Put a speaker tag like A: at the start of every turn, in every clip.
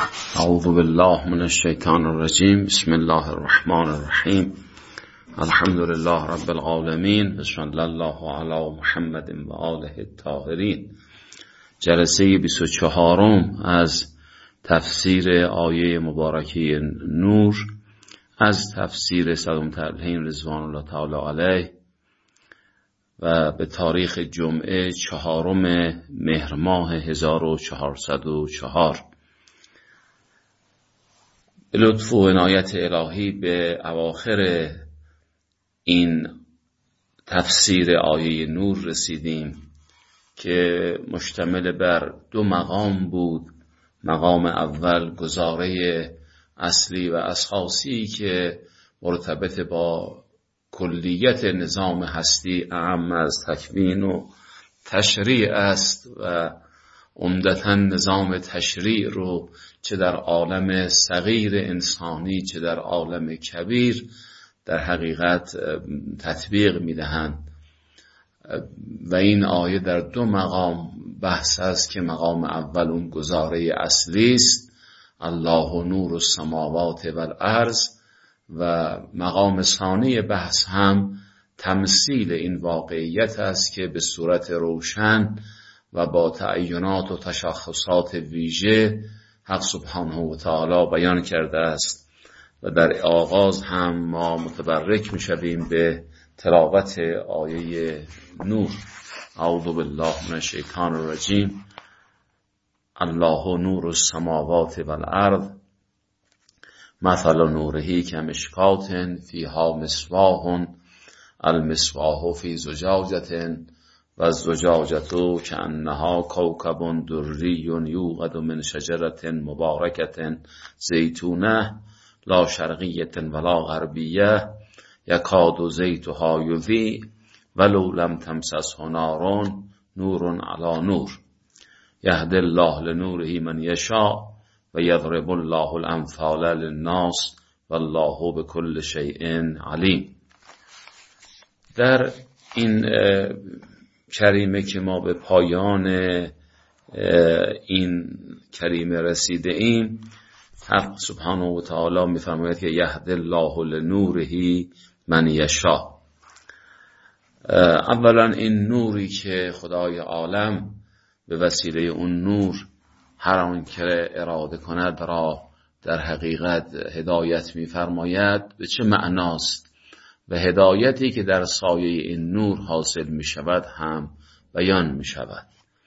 A: اعوذ بالله من الشیطان الرجیم. بسم الله الرحمن الرحیم. الحمد لله رب العالمین. بسم الله علی محمد و آله الطاهرین. جلسه 24 از تفسیر آیه مبارکه نور از تفسیر صدوم تبلین رضوان الله تعالی علیه و به تاریخ جمعه 4 مهر ماه 1404. به لطف و عنایت الهی به اواخر این تفسیر آیه نور رسیدیم که مشتمل بر 2 مقام بود. مقام اول گزاره اصلی و اساسی که مرتبط با کلیت نظام هستی اعم از تکوین و تشریع است و عمدتاً نظام تشریع رو چه در عالم صغیر انسانی چه در عالم کبیر در حقیقت تطبیق میدهند و این آیه در 2 مقام بحث است که مقام اول اون گزاره اصلی است، الله نور السماوات و الارض، و مقام ثانی بحث هم تمثیل این واقعیت است که به صورت روشن و با تعینات و تشخصات ویژه حق سبحانه و تعالی بیان کرده است. و در آغاز هم ما متبرک می‌شویم به تلاوت آیه نور. اعوذ بالله من الشیطان الرجیم. الله نور السماوات و الارض مثل نوره کمشکات فیها مصباح المصباح فی زجاجة و الزجاجة کأنها کوکب دری یوقد من شجرة مبارکة زیتونه لا شرقیة ولا غربیة یکاد زیتها یضیء ولو لم تمسسه نار نور علی نور یهدی الله لنوره من یشاء و یضرب الله الامثال للناس والله بكل شیء علیم. در این کریمه که ما به پایان این کریمه رسیده ایم، حق سبحانه و تعالی می‌فرماید که یهدی الله لنوره من یشاء. اولا این نوری که خدای عالم به وسیله اون نور هر آن که اراده کند را در حقیقت هدایت می‌فرماید به چه معناست و هدایتی که در سایه این نور حاصل می شود هم بیان می شود.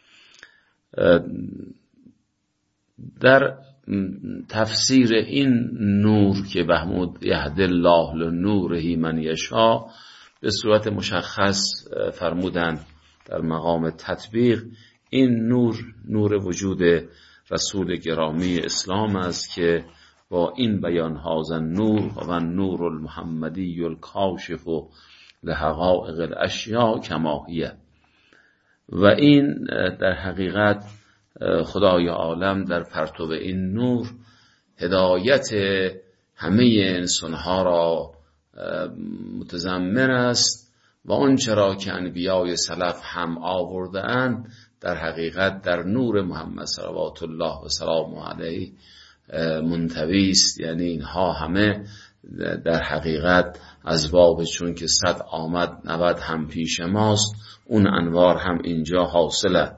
A: در تفسیر این نور که بهمود یهدی الله لنوره من یشاء به صورت مشخص فرمودن در مقام تطبیق، این نور وجود رسول گرامی اسلام است که با این بیان هازن نور و نور المحمدی الکاشف لحقائق الاشیاء کماهیه. و این در حقیقت خدای عالم در پرتو این نور هدایت همه انسانها را متضمن است و آنچه را که انبیای سلف هم آورده اند در حقیقت در نور محمد صلوات الله و سلامه علیه منطوی است. یعنی اینها همه در حقیقت از باب چون که 100 آمد 90 هم پیش ماست، اون انوار هم اینجا حاصله.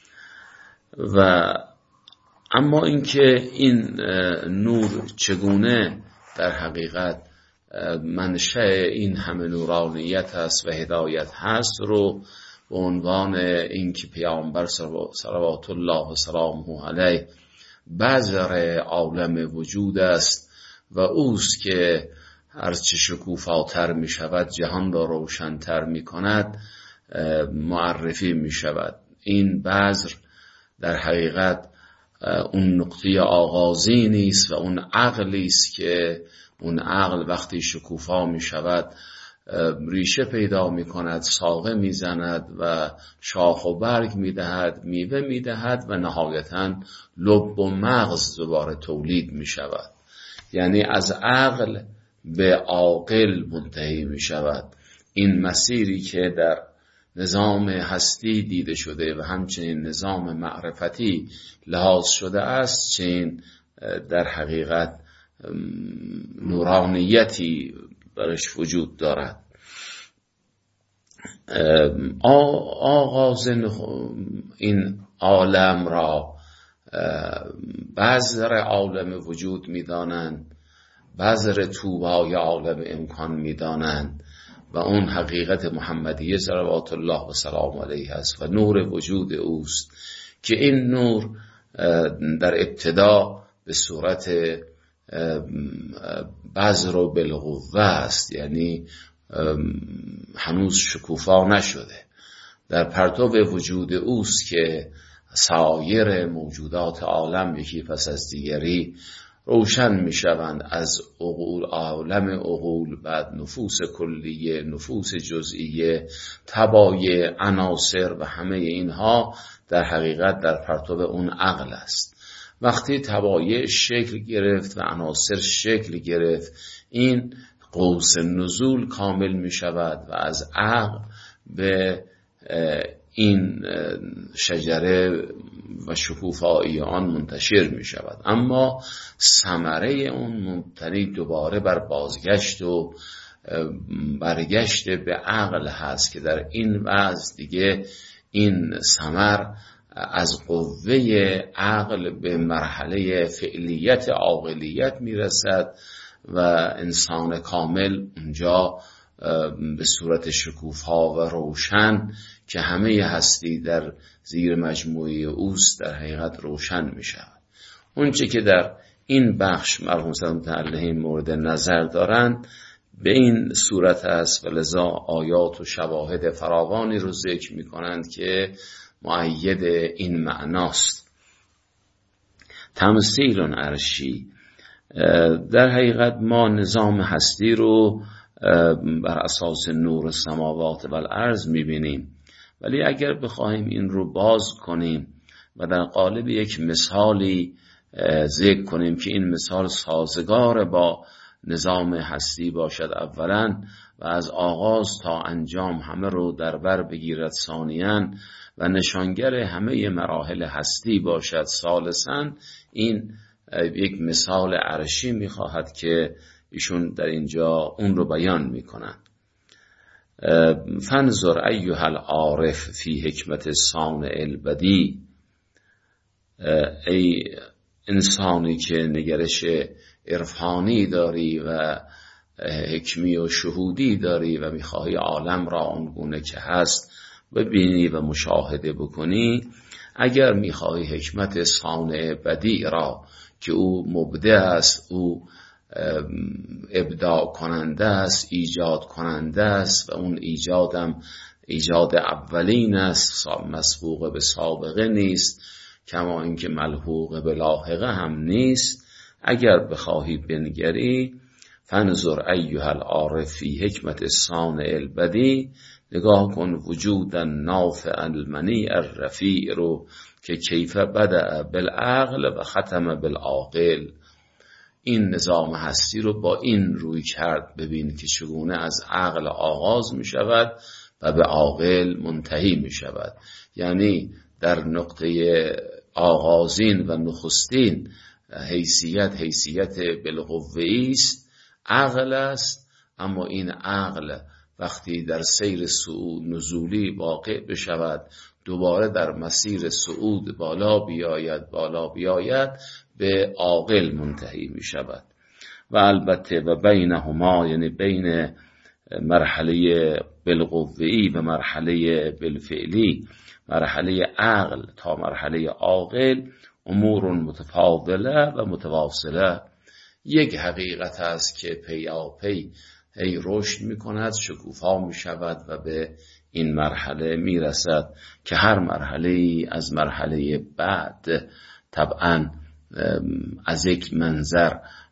A: و اما اینکه این نور چگونه در حقیقت منشأ این همه نورانیت است و هدایت هست رو به عنوان اینکه پیامبر صلوات الله و سلامه علیه بذر عالم وجود است و اوست که هرچه شکوفاتر می شود جهان را روشن‌تر می کند معرفی می شود. این بذر در حقیقت اون نقطه آغازی نیست و اون عقلی است که اون عقل وقتی شکوفا می شود ریشه پیدا می کند، ساقه می زند و شاخ و برگ می دهد، میوه می دهد و نهایتاً لب و مغز دوباره تولید می شود. یعنی از عقل به عاقل منتهی می شود. این مسیری که در نظام هستی دیده شده و همچنین نظام معرفتی لحاظ شده است، چنین در حقیقت نورانیتی برش وجود دارد. آغاز این عالم را بذر عالم وجود می‌دانند، بذر طوبای عالم امکان می‌دانند و اون حقیقت محمدیه صلوات الله و سلام علیه است و نور وجود اوست که این نور در ابتدا به صورت بذر و بالقوه است، یعنی هنوز شکوفا نشده. در پرتو وجود اوست که سایر موجودات عالم یکی پس از دیگری روشن می شوند از عقول، عالم عقول، بعد نفوس کلیه، نفوس جزئیه، تبایع، عناصر و همه اینها در حقیقت در پرتو اون عقل است. وقتی تبایع شکل گرفت و عناصر شکل گرفت، این قوس نزول کامل می شود و از عقل به این شجره و شکوفایی آن منتشر می شود. اما ثمره اون مبتنی دوباره بر بازگشت و برگشت به عقل هست که در این وضع دیگه این ثمر از قوه عقل به مرحله فعلیت عاقلیت می رسد و انسان کامل اونجا به صورت شکوفا و روشن که همه هستی در زیر مجموعه اوست در حقیقت روشن می شود. اون چه که در این بخش مرحوم متعالی مورد نظر دارند به این صورت است و لذا آیات و شواهد فراوانی رو ذکر می کنند که مؤید این معناست. تمثیل عرشی، در حقیقت ما نظام هستی رو بر اساس نور السماوات و الارض میبینیم، ولی اگر بخواهیم این رو باز کنیم و در قالب یک مثالی ذکر کنیم که این مثال سازگار با نظام هستی باشد اولا و از آغاز تا انجام همه رو در بر بگیرد ثانیاً و نشانگر همه مراحل هستی باشد ثالثاً، این یک مثال عرشی میخواهد که ایشون در اینجا اون رو بیان میکنن. فانظر ایها العارف فی حکمت صانع البدیع، ای انسانی که نگرش عرفانی داری و حکمی و شهودی داری و میخواهی عالم را آنگونه که هست ببینی و مشاهده بکنی، اگر میخواهی حکمت صانع بدیع را که او مبدع است، او ابداع کننده است، ایجاد کننده است و اون ایجادم ایجاد اولین است، مسبوق به سابقه نیست، کما اینکه ملحوق به لاحقه هم نیست. اگر بخواهی بنگری فانظر ایها العارف فی حکمت صانع البدیع، نگاه کن وجود نافع المنیع الرفیع رو که کیف بدأ بالعقل و ختم بالعاقل. این نظام هستی رو با این روی کرد ببین که چگونه از عقل آغاز می شود و به عاقل منتهی می شود. یعنی در نقطه آغازین و نخستین حیثیت بالقوه‌ای است، عقل است، اما این عقل وقتی در سیر صعود نزولی واقع بشود دوباره در مسیر صعود بالا بیاید به عاقل منتهی می شود. و البته و بینهما، یعنی بین مرحله بالقوه‌ای و مرحله بالفعلی، مرحله عقل تا مرحله عاقل، امور متفاضله و متواصله، یک حقیقت است که پیاپی هی رشد می کند، شکوفا می شود و به این مرحله می رسد که هر مرحله از مرحله بعد طبعا از یک منظر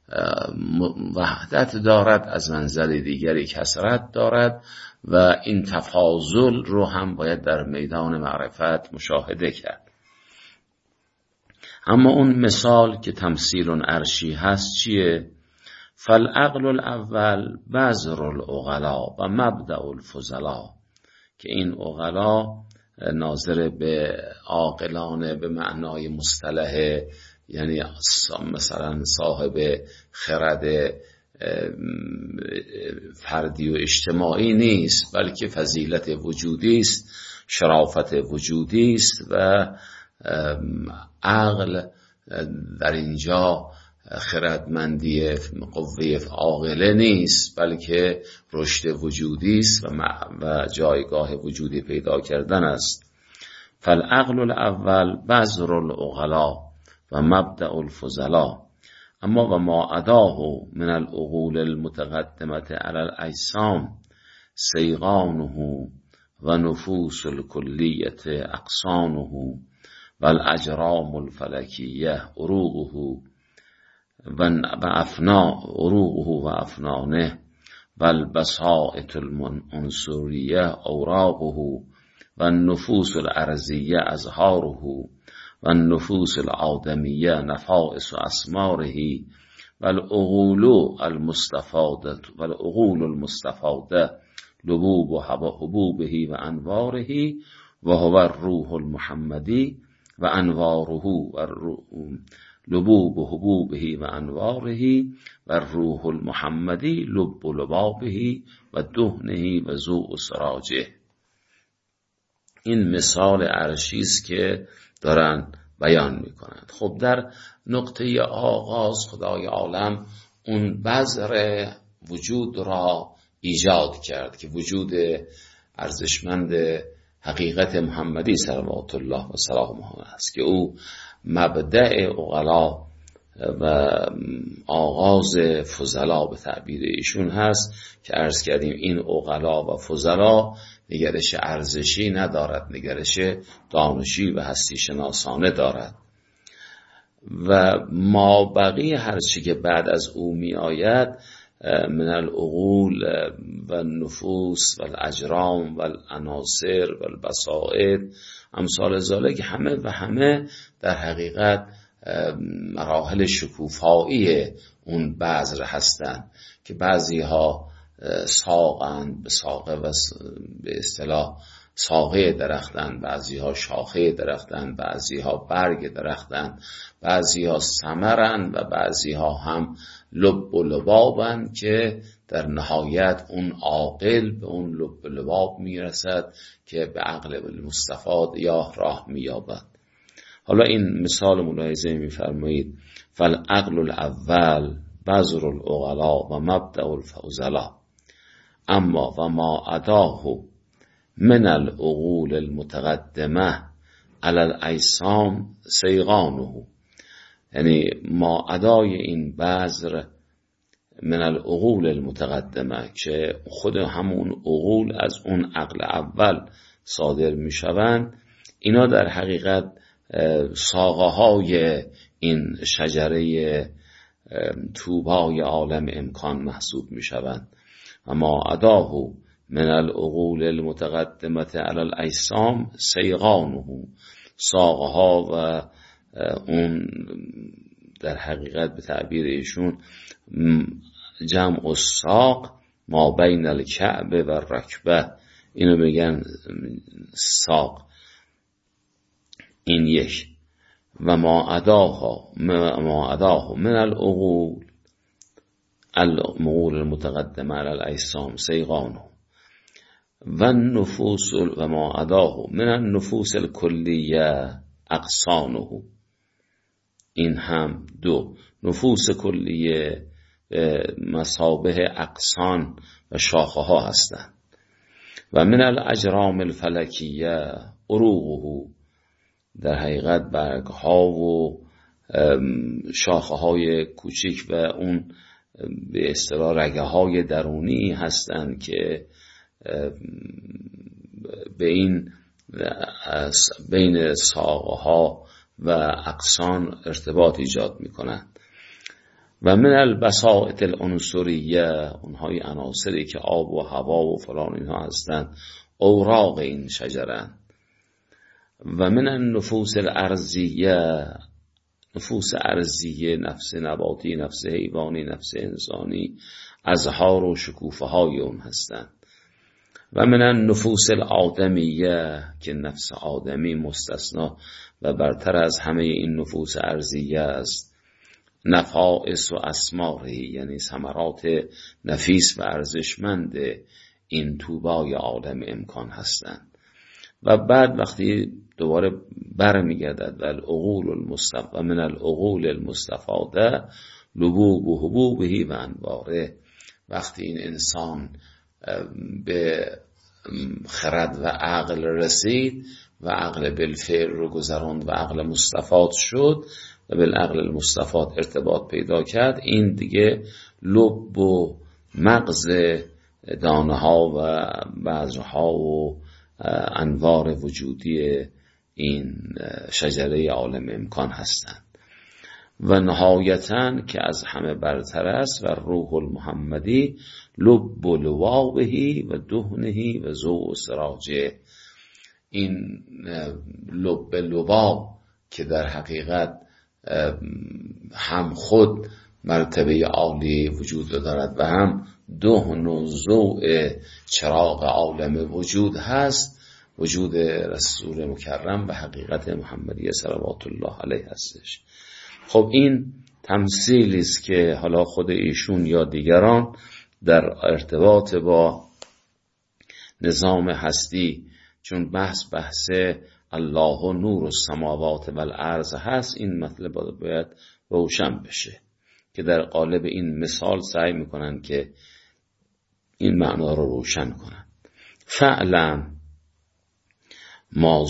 A: وحدت دارد، از منظر دیگری کثرت دارد و این تفاضل رو هم باید در میدان معرفت مشاهده کرد. اما اون مثال که تمثیل عرشی هست چیه؟ فالعقل الاول بذر العقلا و مبدأ الفضلا، که این عقلا ناظر به عاقلانه به معنای مصطلح یعنی مثلا صاحب خرد فردی و اجتماعی نیست، بلکه فضیلت وجودی است، شرافت وجودی است و عقل در اینجا خردمندی قوه عاقله نیست، بلکه رشد وجودی است و جایگاه وجودی پیدا کردن است. فالعقل الاول بذر العقلا و مبدأ الفضلا، اما و ما عداه من العقول المتقدمة على الاجسام سیغانه و نفوس الکلیت اقصانه و الاجرام الفلکیه عروقه و افنانه و البسائط العنصریه اوراقه و النفوس الارضیه ازهاره و النفوس الآدمیه نفائس اسماره و العقول المستفاده لبوب و حبوبه و انواره و هو الروح المحمدی و انواره و لبوب و حبوبه و انواره و الروح المحمدی لب و لبابه و دهنه و ضوء سراجه. این مثال عرشی است که دارن بیان میکنند. خب در نقطه آغاز خدای عالم اون بذر وجود را ایجاد کرد که وجود ارزشمند حقیقت محمدی صلوات الله و سلامه است، که او مبدأ عقلا و آغاز فضلا به تعبیر ایشون هست، که عرض کردیم این عقلا و فضلا نگرش ارزشی ندارد، نگرش دانشی و هستی شناسانه دارد و ما بقیه هرچی که بعد از او می آید من العقول و النفوس و الاجرام و العناصر و البسائط امثال ذالک همه در حقیقت مراحل شکوفایی اون بذر هستند که بعضی ها ساقند، به ساقه و به اصطلاح ساقه درختند، بعضی ها شاخه درختند، بعضی ها برگ درختند، بعضی ها ثمرند و بعضی ها هم لب و لبابند که در نهایت اون عاقل به اون لب و لباب میرسد که به عقل مستفاد یا راه مییابد. حالا این مثال ملاحظه میفرمایید: فالعقل الاول بذر العقلا و مبدأ الفضلا، اما و ما عداه من العقول المتقدمه علی الاجسام سیغانه، یعنی ما عدای این بذر من العقول المتقدمه که خود همون عقول از اون عقل اول صادر میشوند، اینا در حقیقت ساقه های این شجره توبای عالم امکان محسوب میشوند. و ما عداه من العقول المتقدمه علی الاجسام سیغانه، ساقه ها و اون در حقیقت به تعبیر ایشون جمع الساق ما بین الکعبه و رکبه، اینو بگن ساق. این یک. و ما عداه من العقول المتقدمه علی الاجسام سیغانه و النفوس و ما عداه من النفوس الکلیه اقصانه. این هم دو. نفوس کلیه مثابه اقصان و شاخه ها هستند. و من الاجرام الفلکیه عروقه، در حقیقت برگ ها و شاخه های کوچک و اون به اصطلاح رگه های درونی هستند که بین ساقه ها و اقصان ارتباط ایجاد می کنند. و من البسائط العنصریه، اونهای عناصری که آب و هوا و فلان اینها هستند، اوراق این شجرند. و من النفوس الارضیه، نفوس ارضیه، نفس نباتی، نفس حیوانی، نفس انسانی، ازهار و شکوفه های اون هستند. و من النفوس الآدمیه که نفس آدمی مستثنا و برتر از همه این نفوس ارضیه است، نفائس و اسماره، یعنی ثمرات نفیس و ارزشمند این طوبای عالم امکان هستند. و بعد وقتی دوباره برمیگردد و العقول المستفاده و من العقول المستفاده لبوب و حبوبه و انواره، وقتی این انسان به خرد و عقل رسید و عقل بالفعل رو گذراند و عقل مستفاد شد و بالعقل المستفاد ارتباط پیدا کرد، این دیگه لب و مغز دانه ها و بذرها و انوار وجودی این شجره عالم امکان هستند. و نهایتاً که از همه برتر است و روح المحمدی لب و لواءه و دهنه و ضوء سراجه، این لب لواء که در حقیقت هم خود مرتبه عالی وجود دارد و هم دهن و ضوء چراغ عالم وجود هست، وجود رسول مکرم و حقیقت محمدی صلوات الله علیه هستش. خب این تمثیلی است که حالا خود ایشون یا دیگران در ارتباط با نظام هستی، چون بحث الله نور السماوات و الارض هست، این مطلب باید روشن بشه که در قالب این مثال سعی میکنن که این معنا رو روشن کنن. فعلم ما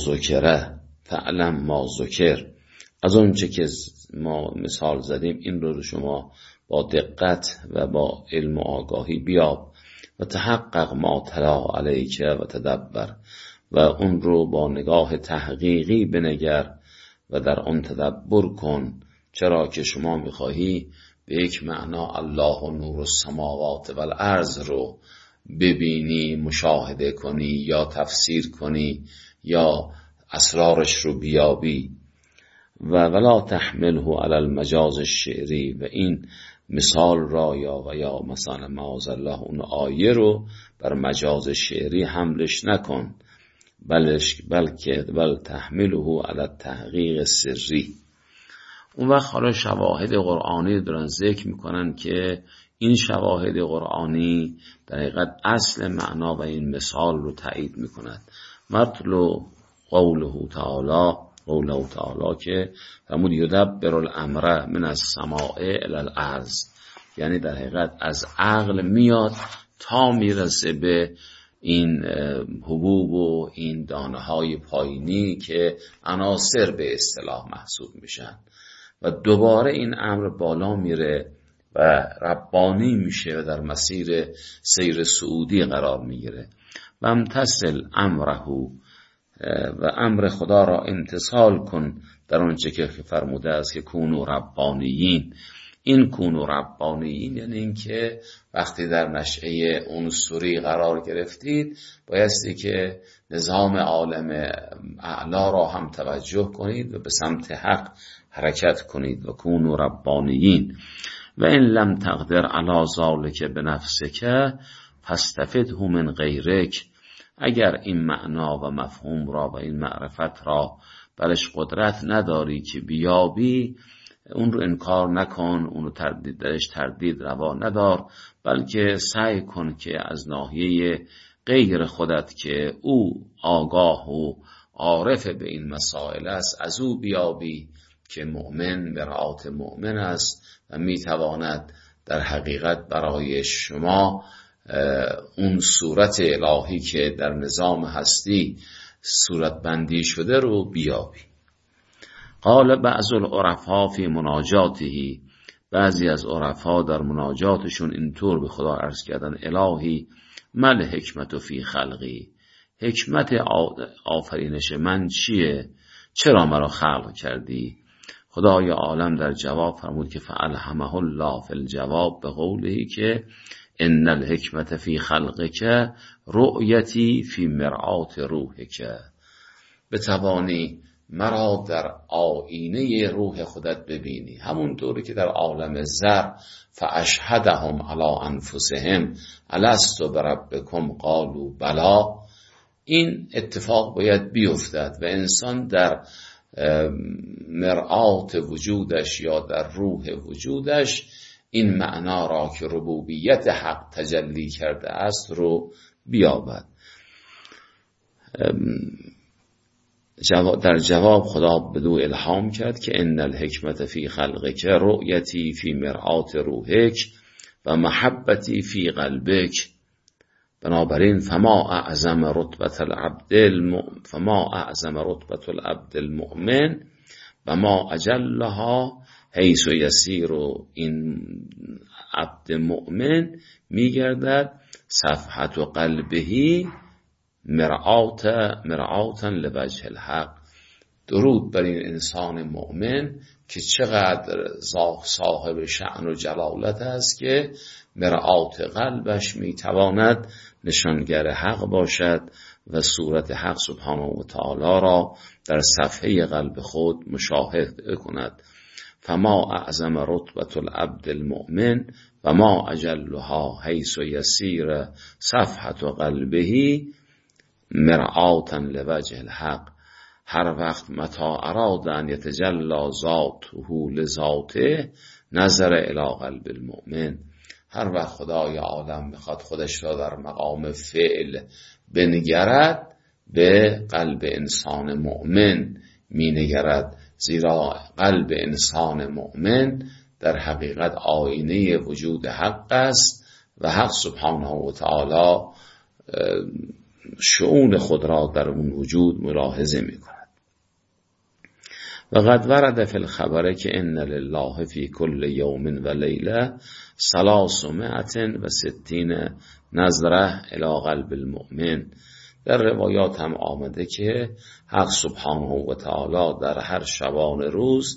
A: ذکر، از اونچه که ما مثال زدیم این رو شما با دقت و با علم و آگاهی بیاب و تحقق ما تلا علیک و تدبر، و اون رو با نگاه تحقیقی بنگر و در آن تدبر کن، چرا که شما میخواهی به یک معنا الله نور السماوات و الارض رو ببینی، مشاهده کنی یا تفسیر کنی یا اسرارش رو بیابی. و ولا تحمله علی المجاز الشعری، و این مثال را یا مثلا معاذ الله اون آیه رو بر مجاز شعری حملش نکن، بلکه تحمله علی التحقیق سری. اون وقت حالا شواهد قرآنی دارن ذکر میکنن که این شواهد قرآنی در حقیقت اصل معنا و این مثال رو تایید میکند. مثل قوله تعالی که فرمود یدبر الامر من السماء الی الارض، یعنی در حقیقت از عقل میاد تا میرسه به این حبوب و این دانه های پایینی که عناصر به اصطلاح محسوب میشن و دوباره این امر بالا میره و ربانی میشه و در مسیر سیر صعودی قرار میگیره. و امتثل امره، و امر خدا را امتثال کن در آنچه که فرموده است که کونوا ربانیین. این کونوا ربانیین یعنی این که وقتی در نشأه عنصری قرار گرفتید بایستی که نظام عالم اعلا را هم توجه کنید و به سمت حق حرکت کنید. و کونوا ربانیین و ان لم تقدر علی ذلک بنفسک فاستفده من غیرک، اگر این معنا و مفهوم را و این معرفت را برش قدرت نداری که بیابی، اون رو انکار نکن، اون رو درش تردید روا ندار، بلکه سعی کن که از ناحیه غیر خودت که او آگاه و عارف به این مسائل است از او بیابی که مؤمن برات مؤمن است و میتواند در حقیقت برای شما اون صورت الهی که در نظام هستی صورت بندی شده رو بیابی. قال بعض العرفا فی مناجاته، بعضی از عرفا در مناجاتشون اینطور به خدا عرض کردن الهی مل حکمت فی خلقی، حکمت آفرینش من چیه؟ چرا مرا خلق کردی؟ خدای عالم در جواب فرمود که فالهمه الله فی الجواب به قوله که ان الحکمت فی خلقک رؤیتی فی مرآت روحک، بتوانی مرا در آینه روح خودت ببینی. همونطوری که در عالم زر فاشهدهم علی انفسهم الست بربکم قالوا بلی، این اتفاق باید بیفتد و انسان در مرآت وجودش یا در روح وجودش این معنا را که ربوبیت حق تجلی کرده است رو بیابد. در جواب خدا بدو الهام کرد که ان الحکمت فی خلقک رؤیتی فی مرآت روحک و محبتی فی قلبک، بنابراین فما اعظم رتبت العبد المؤمن و ما اجلها حیث یسیر. این عبد مؤمن میگردد صفحت و قلبهی مرآتا لوجه الحق. درود بر این انسان مؤمن که چقدر صاحب شأن و جلالت است که مرآت قلبش میتواند نشانگر حق باشد و صورت حق سبحانه و تعالی را در صفحه قلب خود مشاهده کند. فما اعظم رتبت العبد المؤمن و ما اجلها حیث یسیر صفحت قلبه مرآتا لوجه الحق. هر وقت متى اراد ان یتجلی ذاته لذاته نظر الی قلب المؤمن. هر وقت خدای عالم میخواد خودش را در مقام فعل بنگرد به قلب انسان مؤمن مینگرد، زیرا قلب انسان مؤمن در حقیقت آینه وجود حق است و حق سبحانه و تعالی شؤون خود را در اون وجود ملاحظه می کند. و قد ورد فی الخبر که ان لله فی کل یوم و لیله 360 نظره الی قلب المؤمن. در روایات هم آمده که حق سبحانه و تعالی در هر شبانه روز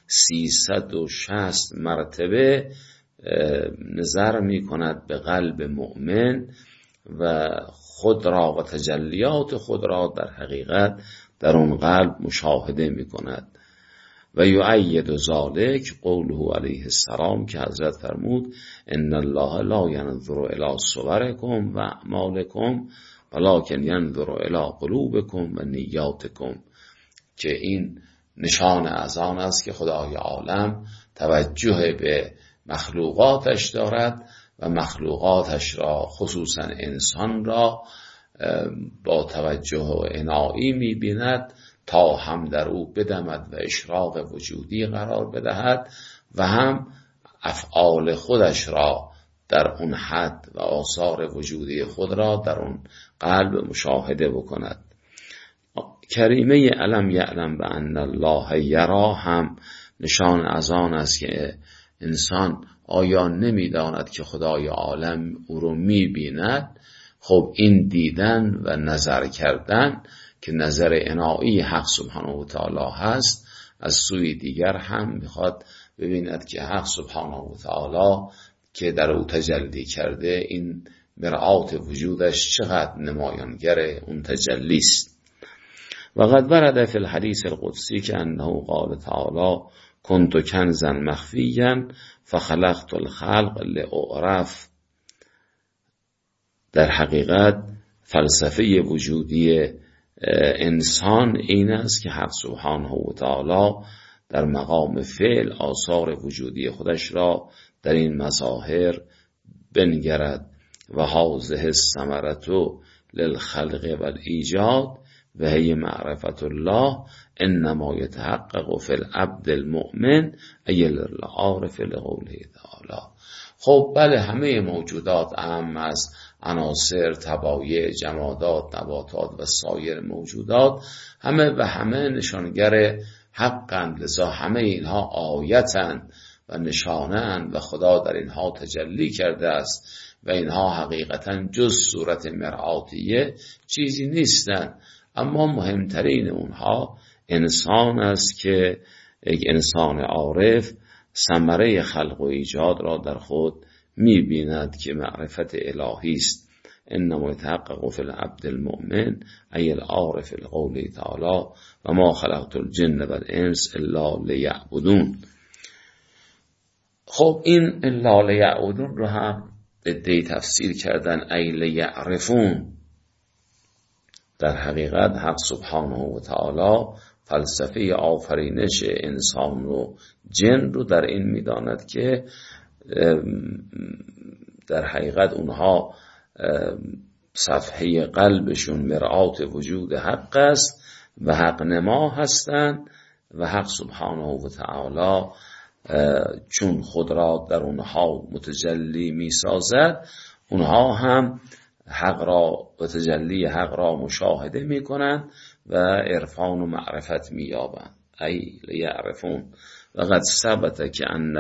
A: 360 مرتبه نظر می کند به قلب مؤمن و خود را و تجلیات خود را در حقیقت در اون قلب مشاهده می کند. و یؤید ذلک قوله علیه السلام که حضرت فرمود ان الله لا ینظر الی صورکم و اعمالکم ولکن ینظر الی قلوبکم و نیاتکم، که این نشان از آن است که خدای عالم توجه به مخلوقاتش دارد و مخلوقاتش را خصوصا انسان را با توجه و عنایی می‌بیند تا هم در او بدمد و اشراق وجودی قرار بدهد و هم افعال خودش را در اون حد و آثار وجودی خود را در اون قلب مشاهده بکند. کریمه علم یعلم بأن الله یرا هم نشان از آن است که انسان آیا نمیداند که خدای عالم او رو میبیند. خب این دیدن و نظر کردن که نظر عنایی حق سبحانه و تعالی هست، از سوی دیگر هم میخواد ببیند که حق سبحانه و تعالی که در او تجلی کرده این مرآت وجودش چقدر نمایانگر اون تجلی است. و قد ورد فی الحدیث القدسی که انه قال تعالی کنت کنزا مخفیا فخلقت الخلق لاعرف. در حقیقت فلسفه وجودی انسان این است که حق سبحانه و تعالی در مقام فعل آثار وجودی خودش را در این مظاهر بنگرد. و هذه الثمرة للخلق والایجاد و هی معرفت الله انما یتحقق فی العبد المؤمن ای العارف لقوله تعالی. خب بله، همه موجودات اهم از عناصر، طبایع، جمادات، نباتات و سایر موجودات همه و همه نشانگر حقند، لذا همه اینها آیتند و نشانند و خدا در اینها تجلی کرده است و اینها حقیقتا جز صورت مرآتیه چیزی نیستند. اما مهمترین اونها انسان است که یک انسان عارف ثمره خلق و ایجاد را در خود می‌بیند که معرفت الهی است. انما يتحقق في العبد المؤمن ای العارف القول تعالی و ما خلقت الجن و الانس الا لیعبدون. خب این الا لیعبدون رو هم عده‌ای تفسیر کردن ای لیعرفون. در حقیقت حق سبحانه و تعالی فلسفه آفرینش انسان و جن رو در این می‌داند که در حقیقت اونها صفحه قلبشون مرآت وجود حق است و حق نما هستند و حق سبحانه و تعالی چون خود را در اونها متجلی می‌سازد، اونها هم حق را و تجلی حق را مشاهده می‌کنند و عرفان و معرفت می‌یابند. ای لیعرفون و قد ثبت که ان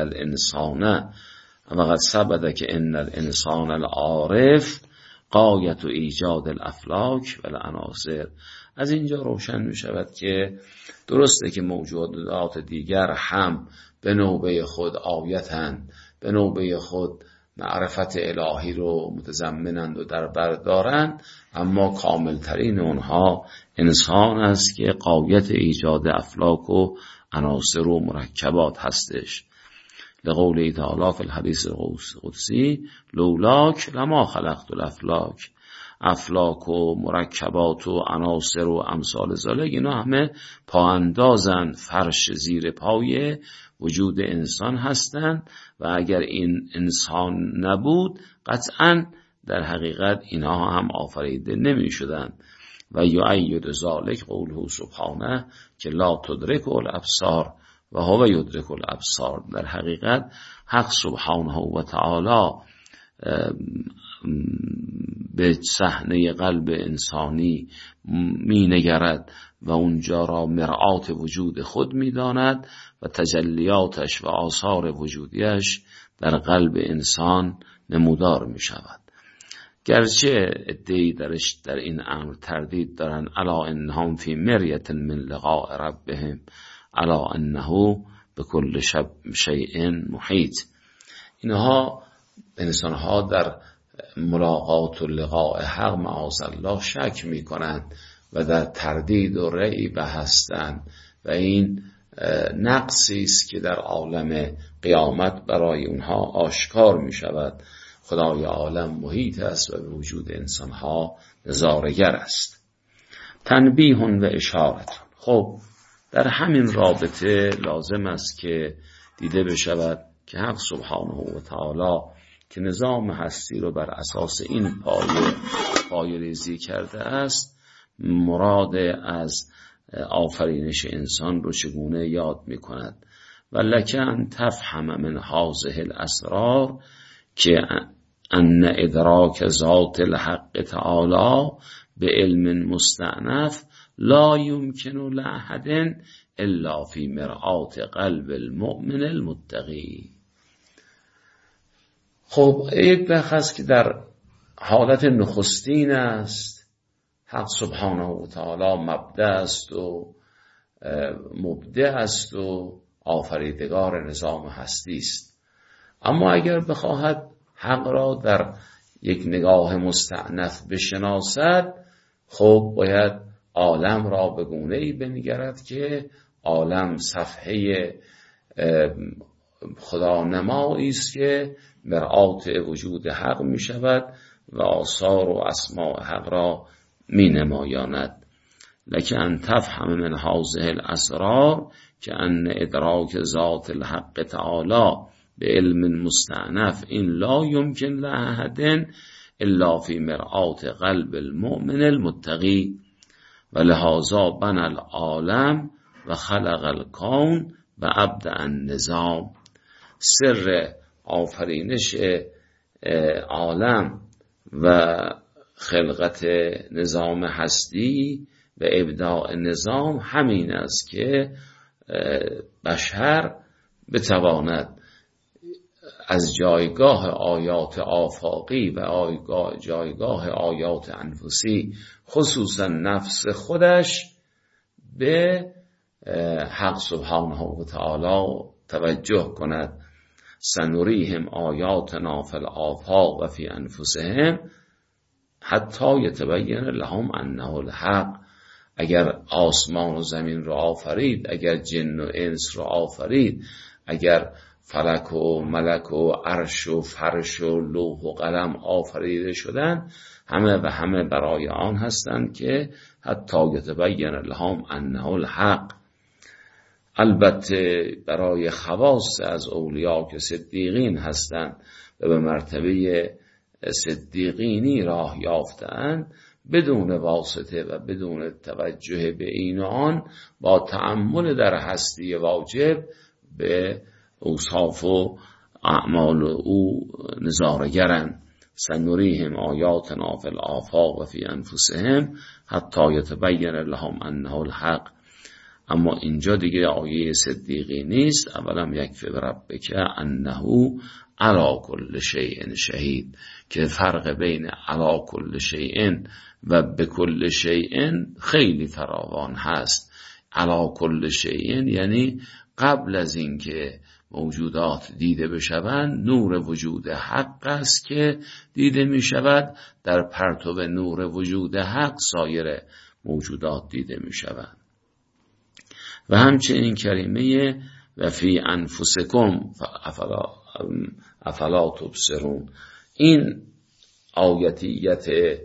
A: الانسان العارف غایت ایجاد الافلاک و العناصر. از اینجا روشن می شود که درسته که موجودات دیگر هم به نوبه خود آیتند، به نوبه خود معرفت الهی رو متضمنند و در بر دارند، اما کاملترین اونها انسان است که غایت ایجاد افلاک و عناصر و مرکبات هستش. لقوله تعالی فی الحدیث القدسی لولاک لما خلقت الافلاک. افلاک و مرکبات و عناصر و امثال ذالک اینا همه پااندازن، فرش زیر پای وجود انسان هستند و اگر این انسان نبود قطعاً در حقیقت اینها هم آفریده نمی شدند. و یؤید ذالک قوله سبحانه که لا تدرک الابصار و هو یدرک الابصار. در حقیقت حق سبحانه و تعالی به صحنه قلب انسانی می نگرد و اونجا را مرآت وجود خود می داند و تجلیاتش و آثار وجودیش در قلب انسان نمودار می شود. گرچه عده‌ای در این امر تردید دارن، الا انهم فی مریة من لقاء ربهم الا انه بكل شیء محیط. اینها انسانها در ملاقات و لقاء حق معاذ الله شک می کنند و در تردید و ریب هستند و این نقصی است که در عالم قیامت برای اونها آشکار می شود. خدای عالم محیط است و به وجود انسانها نظارگر است. تنبیه و اشارت. خب در همین رابطه لازم است که دیده بشود که حق سبحانه و تعالی که نظام هستی رو بر اساس این پایه ریزی کرده است، مراد از آفرینش انسان رو چگونه یاد می کند. و لکن تفهم من هذه الاسرار که ان ادراک ذات الحق تعالی به علم مستأنف لا یمکن لأحد الا فی مرآت قلب المؤمن المتقی. خب یک بخش است که در حالت نخستین است. حق سبحانه و تعالی مبدأ است و مبدع است و آفریدگار نظام هستی است. اما اگر بخواهد حق را در یک نگاه مستأنف بشناسد، خب باید عالم را به گونه‌ای بنگرد که عالم صفحه خدا نمایی است که مرآت وجود حق می شود و آثار و اسماء حق را می نمایاند. لکن تفهم من هذه الاسرار که ان ادراک ذات الحق تعالی به علم مستأنف این لا یمکن لأحد الا فی مرآت قلب المؤمن المتقی و لهذا بنى العالم و خلق الکون و ابدع النظام. سر آفرینش عالم و خلقت نظام هستی و ابداع نظام همین است که بشر بتواند از جایگاه آیات آفاقی و جایگاه آیات انفسی خصوصا نفس خودش به حق سبحانه و تعالی توجه کند. سنریهم آیاتنا فی الآفاق و فی انفسهم حتی یتبین لهم انه الحق. اگر آسمان و زمین رو آفرید، اگر جن و انس رو آفرید، اگر فلک و ملک و عرش و فرش و لوح و قلم آفریده شدن، همه برای آن هستند که حتی یتبین لهم انه الحق. البته برای خواص از اولیا که صدیقین هستند و به مرتبه صدیقینی راه یافتند، بدون واسطه و بدون توجه به این و آن، با تأمل در هستی واجب به اوصاف و اعمال او نظاره‌گرند. سنریهم آیاتنا فی الآفاق و فی انفسهم حتی یتبین لهم انه الحق. اما اینجا دیگه آیه صدیقی نیست. اولم یکفی بربک انه علی کل شیء شهید، که فرق بین علی کل شیء و به کل شیء خیلی فراوان هست. علی کل شیء یعنی قبل از اینکه موجودات دیده بشوند، نور وجود حق است که دیده می شود. در پرتو نور وجود حق سایر موجودات دیده می شوند. و همچنین کریمه و فی انفسکم افلا تبصرون، این آیتیت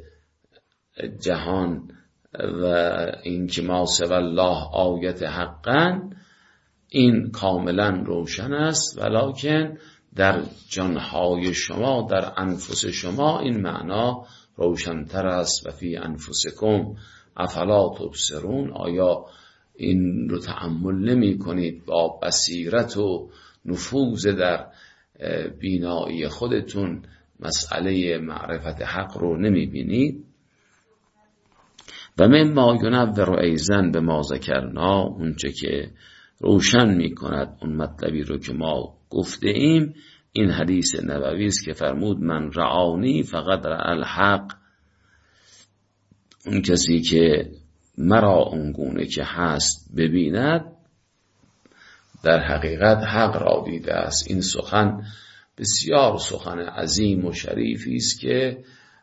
A: جهان و این که ما سوی الله آیت حقا، این کاملا روشن است، ولکن در جانهای شما، در انفس شما این معنا روشن‌تر است. و فی انفسکم افلا تبصرون، آیا این رو تأمل نمی کنید؟ با بصیرت و نفوذ در بینایی خودتون مسئله معرفت حق رو نمی بینید؟ و مما ینور ایضا به ما ذکرنا، اونچه که روشن می کند اون مطلبی رو که ما گفته ایم، این حدیث نبوی است که فرمود من رعانی فقد رأى الحق. اون کسی که مرا اونگونه که هست ببیند، در حقیقت حق را دیده است. این سخن بسیار سخن عظیم و شریفی است که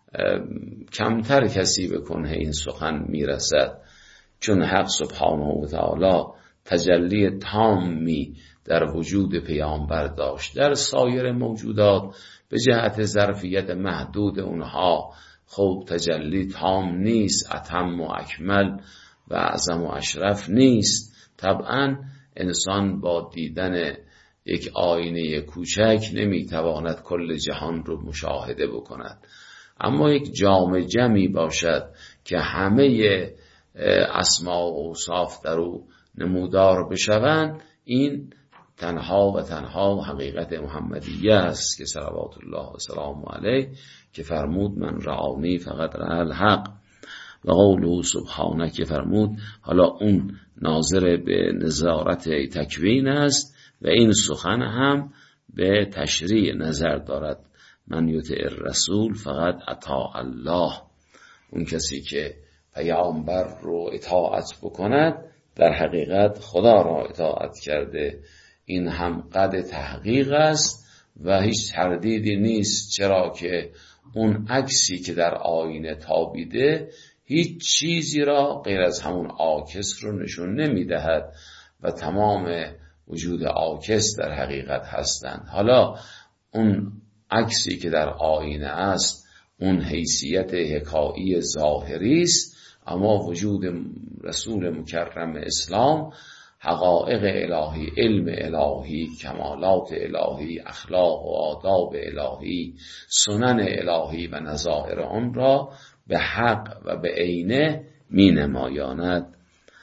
A: کمتر کسی به کنه این سخن میرسد، چون حق سبحانه و تعالی تجلی تامی در وجود پیامبر داشت. در سایر موجودات به جهت ظرفیت محدود اونها خب تجلی تام نیست، اتم و اکمل و اعظم و اشرف نیست. طبعا انسان با دیدن یک آینه کوچک نمیتواند کل جهان رو مشاهده بکند، اما یک جام جمی باشد که همه اسما و اوصاف در او نمودار بشوند، این تنها و تنها حقیقت محمدیه است که صلوات الله و سلام علیه که فرمود من رعانی فقط رأى الحق. و قوله سبحانه که فرمود، حالا اون ناظر به نظارت تکوین است و این سخن هم به تشریع نظر دارد. من یطع الرسول فقط اطاع الله، اون کسی که پیامبر رو اطاعت بکند در حقیقت خدا را اطاعت کرده. این هم قد تحقیق است و هیچ تردیدی نیست، چرا که اون عکسی که در آینه تابیده هیچ چیزی را غیر از همون عاکس رو نشون نمیدهد و تمام وجود عاکس در حقیقت هستند. حالا اون عکسی که در آینه است اون حیثیت حکایی ظاهری است، اما وجود رسول مکرم اسلام، حقایق الهی، علم الهی، کمالات الهی، اخلاق و آداب الهی، سنن الهی و نظائر آن را به حق و به عینه می نمایاند.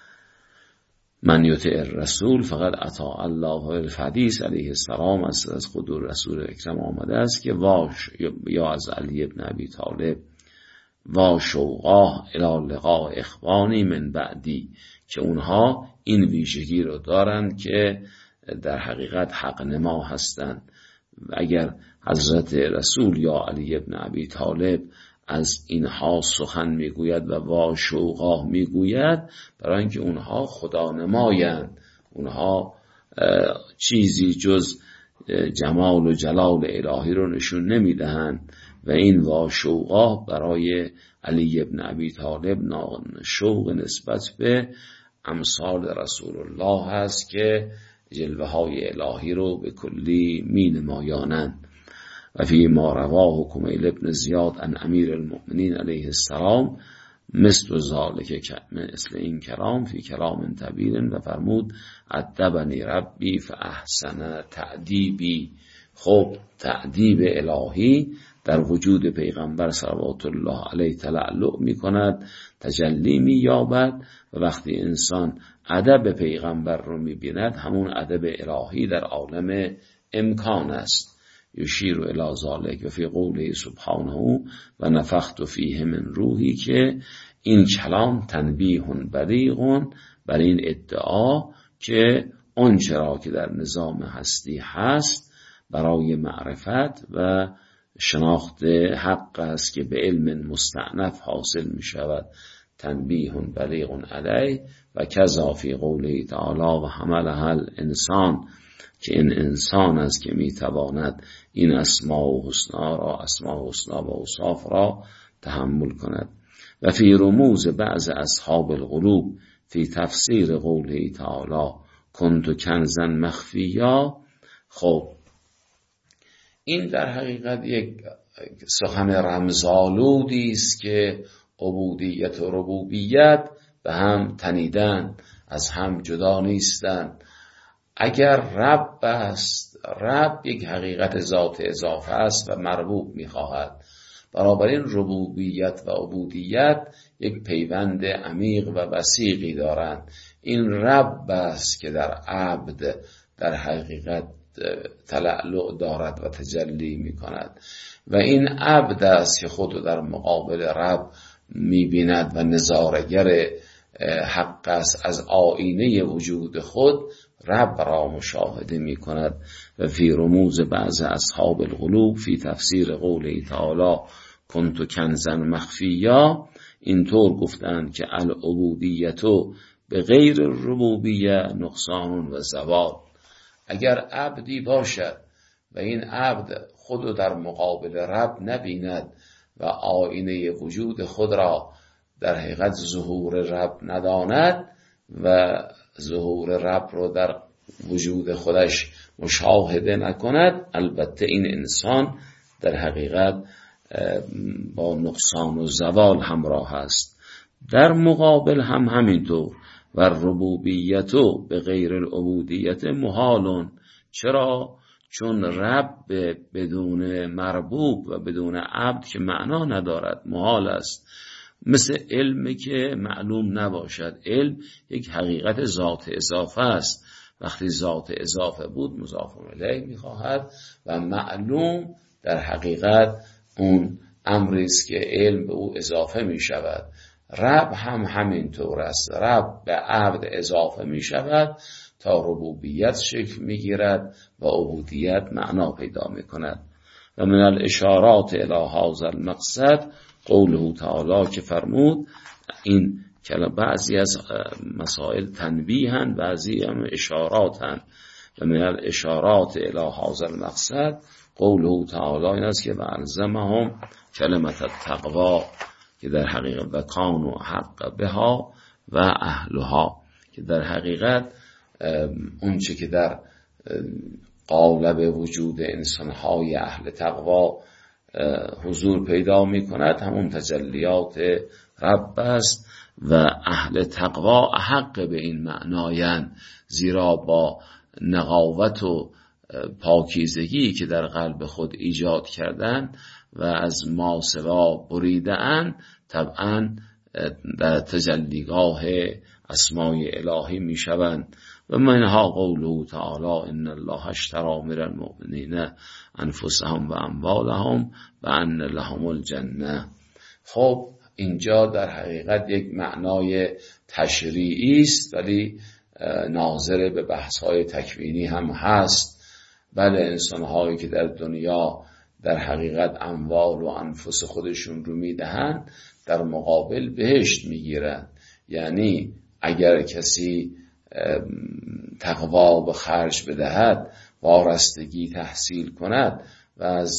A: من یطع الرسول فقط اطاع الله. و الحدیث علیه السلام از خود رسول اکرم آمده است که واش یا از علی ابن ابی طالب و شوقاه الی لقاء اخوانی من بعدی، که اونها این ویژگی رو دارند که در حقیقت حق نما هستند. اگر حضرت رسول یا علی ابن ابی طالب از اینها سخن میگوید و وا شوقاه میگوید، برای اینکه اونها خدا نمایند، اونها چیزی جز جمال و جلال الهی رو نشون نمیدهند و این واشوقا برای علی ابن ابی طالب شوق نسبت به امثال رسول الله هست که جلوه های الهی رو به کلی می نمایانند. و فی ما رواه کمیل ابن زیاد عن امیر المؤمنین علیه السلام مثل ذالک، مثل این کلام فی کلام طویل، و فرمود ادبنی ربی فاحسن تعدیبی. خب تعدیب الهی در وجود پیغمبر صلوات الله علیه تلألؤ می کند، تجلی می یابد، و وقتی انسان ادب پیغمبر رو می بیند همون ادب الهی در عالم امکان است. یشیر الی ذالک و فی قوله سبحانه و نفخت فیه من روحی، که این کلام تنبیه بلیغ بر این ادعا که آنچه را که در نظام هستی هست برای معرفت و شناخت حق است که به علم مستأنف حاصل می شود، تنبیه بلیغ علیه. و کذا فی قوله تعالی و حملها الانسان، که این انسان است که می تواند این اسماء و حسنا و اوصاف را تحمل کند. و فی رموز بعض اصحاب القلوب فی تفسیر قوله تعالی کنت کنزا مخفیا. خب این در حقیقت یک سخن رمزآلودی است که عبودیت و ربوبیت به هم تنیدن، از هم جدا نیستند. اگر رب است، رب یک حقیقت ذات اضافه است و مربوب می‌خواهد، بنابراین ربوبیت و عبودیت یک پیوند عمیق و وثیقی دارند. این رب است که در عبد در حقیقت تلألؤ دارد و تجلی می‌کند، و این عبد است که خود در مقابل رب می‌بیند و نظاره‌گر حق است، از آینه وجود خود رب را مشاهده می کند. و فی رموز بعض اصحاب القلوب فی تفسیر قوله تعالی کنت کنزا مخفیا، اینطور گفتند که العبودیتو به غیر الربوبیه نقصان و زوال. اگر عبدی باشد و این عبد خود در مقابل رب نبیند و آینه وجود خود را در حقیقت ظهور رب نداند و ظهور رب رو در وجود خودش مشاهده نکند، البته این انسان در حقیقت با نقصان و زوال همراه است. در مقابل هم همینطور و ربوبیتو به غیر العبودیت محالون. چرا؟ چون رب بدون مربوب و بدون عبد که معنا ندارد، محال است. مثل علمی که معلوم نباشد. علم یک حقیقت ذات اضافه است. وقتی ذات اضافه بود مضاف الیه میخواهد و معلوم در حقیقت اون امری است که علم به او اضافه می شود. رب هم همینطور است. رب به عبد اضافه می شود تا ربوبیت شکل می گیرد و عبودیت معنا پیدا می کند. و من الاشارات الی هذا المقصد قوله تعالی، که فرمود این بعضی از مسائل تنبیهن، بعضی هم اشاراتن. و من الاشارات الی هذا المقصد قوله تعالی این است که والزمهم کلمت التقوا، که در حقیقت و کانوا حق بها و اهلها، که در حقیقت اونچه که در قالب وجود انسانهای اهل تقوا حضور پیدا می کند همون تجلیات رب است و اهل تقوا احق به این معنایند، زیرا با نقاوت و پاکیزگی که در قلب خود ایجاد کردن و از ما سوا بریدن، طبعا در تجلیگاه اسمای الهی می شوند. و منها قوله تعالی ان الله اشتری من المؤمنین انفسهم و اموالهم و ان لهم الجنه. خب اینجا در حقیقت یک معنای تشریعی است، ولی ناظر به بحث‌های تکوینی هم هست. بله، انسان‌هایی که در دنیا در حقیقت اموال و انفس خودشون رو میدهند در مقابل بهشت میگیرند. یعنی اگر کسی تقوا به خرج بدهد، وارستگی تحصیل کند و از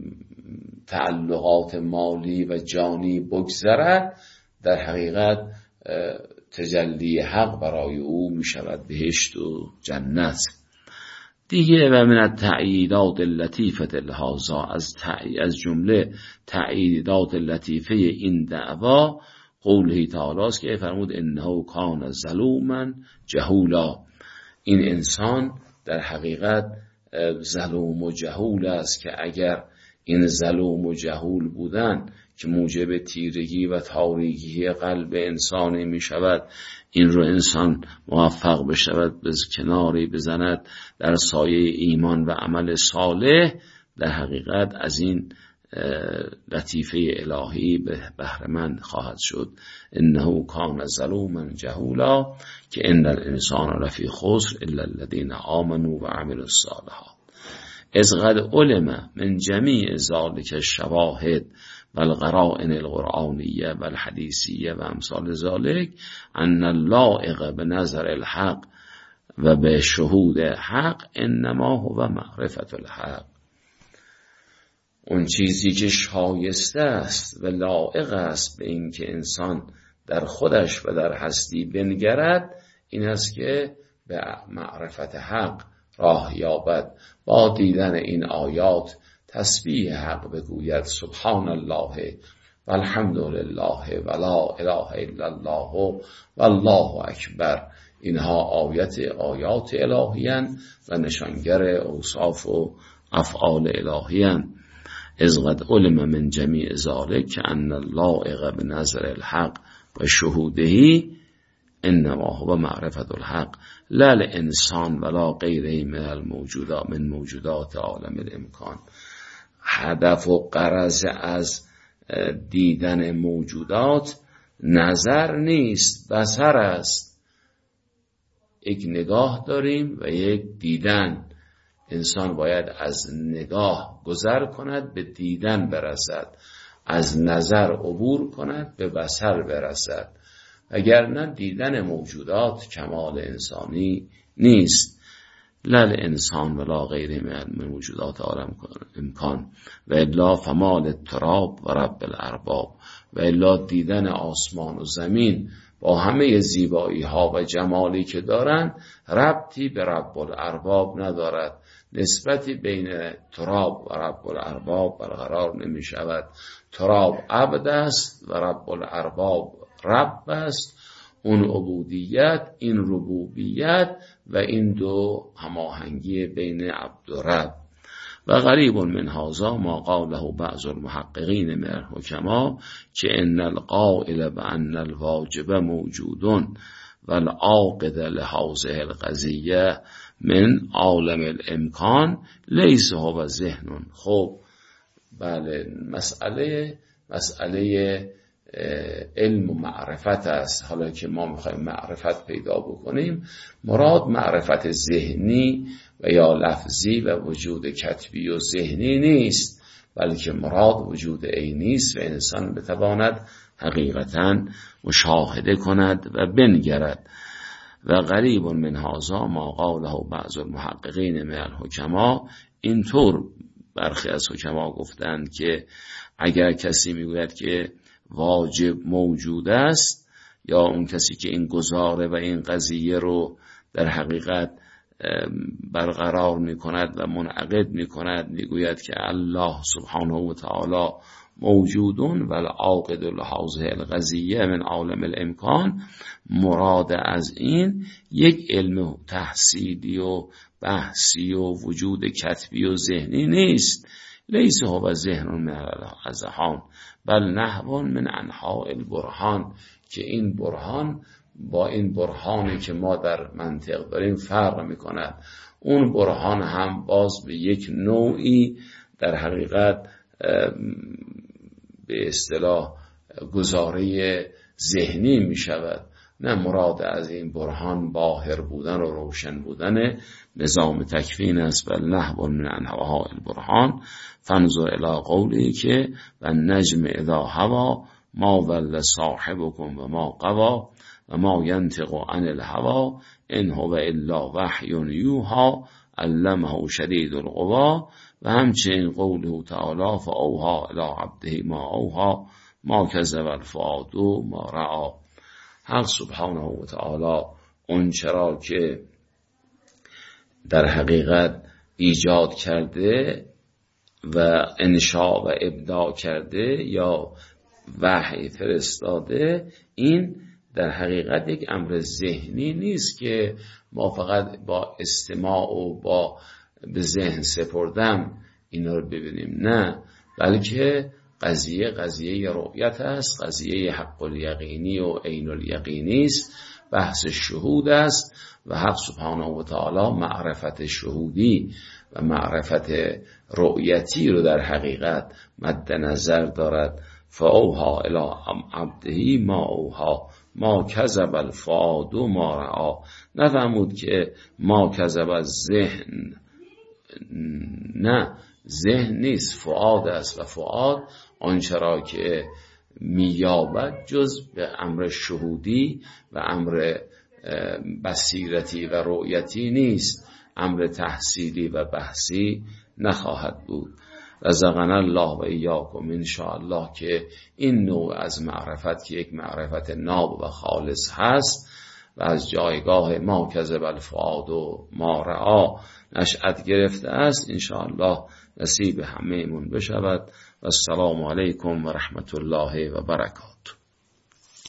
A: تعلقات مالی و جانی بگذرد، در حقیقت تجلی حق برای او می شود بهشت و جنت. دیگه و من التأییدات اللطیفه الهازا، از جمله تأییدات لطیفه این دعوا قوله تعالی است که فرمود انه کان ظلوما جهولا، این انسان در حقیقت ظلوم و جهول است که اگر این ظلوم و جهول بودن که موجب تیرگی و تاریکی قلب انسانی می شود، این رو انسان موفق بشود به کناری بزند در سایه ایمان و عمل صالح، در حقیقت از این لطیفه الهی به بهره مند خواهد شد. انه کان ظلوما جهولا که ان الانسان لفی خسر الا الذین آمنوا و عملوا الصالحات اذ قد علم من جمیع ذلک الشواهد و القرائن القرآنیه و الحدیثیه و امثال ذلک ان اللائق به نظر الحق و به شهود حق انما هو معرفت الحق، اون چیزی که شایسته است و لایق است به این که انسان در خودش و در هستی بنگرد، این است که به معرفت حق راه یابد. با دیدن این آیات تسبیح حق بگوید سبحان الله و الحمد لله و لا اله الا الله و الله اکبر. اینها آیات الهیان و نشانگر اوصاف و افعال الهیان. اذ قد علم من جمیع ذلک که ان اللائق به نظر الحق و شهوده انما هو معرفت الحق لا الانسان ولا غیره من موجودات عالم الامکان. هدف و غرض از دیدن موجودات نظر نیست، بصر است. یک نگاه داریم و یک دیدن. انسان باید از نگاه گذر کند به دیدن برسد، از نظر عبور کند به بصر برسد، وگرنه دیدن موجودات کمال انسانی نیست. لل انسان ولا غیره من موجودات عالم امکان و الا فمال التراب و رب الارباب، و الا دیدن آسمان و زمین با همه زیبایی ها و جمالی که دارن ربطی به رب الارباب ندارد. نسبتی بین تراب و رب الارباب برقرار نمی شود. تراب عبد است و رب الارباب رب است. اون عبودیت، این ربوبیت و این دو هماهنگی بین عبد و رب. و غریب من هذا ما قاله بعض المحققین من الحکما که ان القائل بان الواجب موجود و العاقد لهذه القضیه من عالم الامکان لیس هو ذهن. خب بله، مسئله علم و معرفت است. حالا که ما میخوایم معرفت پیدا بکنیم، مراد معرفت ذهنی و یا لفظی و وجود کتبی و ذهنی نیست، بلکه مراد وجود عینی است و انسان بتواند حقیقتا مشاهده کند و بنگرد. و غریب من هذا ما قاله بعض المحققین من الحکما، اینطور برخی از حکما گفتند که اگر کسی میگوید که واجب موجود است، یا اون کسی که این گزاره و این قضیه رو در حقیقت برقرار می کند و منعقد می کند، میگوید که الله سبحانه و تعالی موجودون و العاقد لهذه القضیه من عالم الامکان، مراد از این یک علم تحصیلی و بحثی و وجود کتبی و ذهنی نیست. لیس هو ذهن من الاذهان بل نحو من انحاء البرهان، که این برهان با این برهانی که ما در منطق داریم فرق میکند. اون برهان هم باز به یک نوعی در حقیقت به اصطلاح گزاره ذهنی می شود. نه، مراد از این برهان باهر بودن و روشن بودن نظام تکوین است. بل نحو من انحاء البرهان فانظر الی قولی که و نجم اذا هوا ما ضل صاحبکم و ما غوا و ما ینطق عن الهوا ان هو الا وحی یوحی علمه شدید القوا و همچنین قوله تعالی فاوحی الی عبده ما اوحی ما کذب الفؤاد ما رأی. حق سبحانه و تعالی اون چرا که در حقیقت ایجاد کرده و انشاء و ابداع کرده یا وحی فرستاده، این در حقیقت یک امر ذهنی نیست که ما فقط با استماع و با به ذهن سپردم اینا رو ببینیم، نه، بلکه قضیه رؤیت است، قضیه حق الیقینی و عین الیقینی است، بحث شهود است و حق سبحانه و تعالی معرفت شهودی و معرفت رؤیتی رو در حقیقت مد نظر دارد. فاوحی الی عبده ما اوحی ما کذب الفؤاد ما رأی. نفهمود که ما کذب الذهن، نه، ذهن نیست، فؤاد است و فؤاد آنچه را که میابد جز به امر شهودی و امر بصیرتی و رؤیتی نیست، امر تحصیلی و بحثی نخواهد بود. رزقنا الله و ایاکم ان شاء الله که این نوع از معرفت که یک معرفت ناب و خالص هست و از جایگاه ما کذب الفؤاد و ما رأی نشأت گرفته است، ان شاء الله نصیب همه‌مون بشود. و السلام علیکم و رحمت الله و برکاته.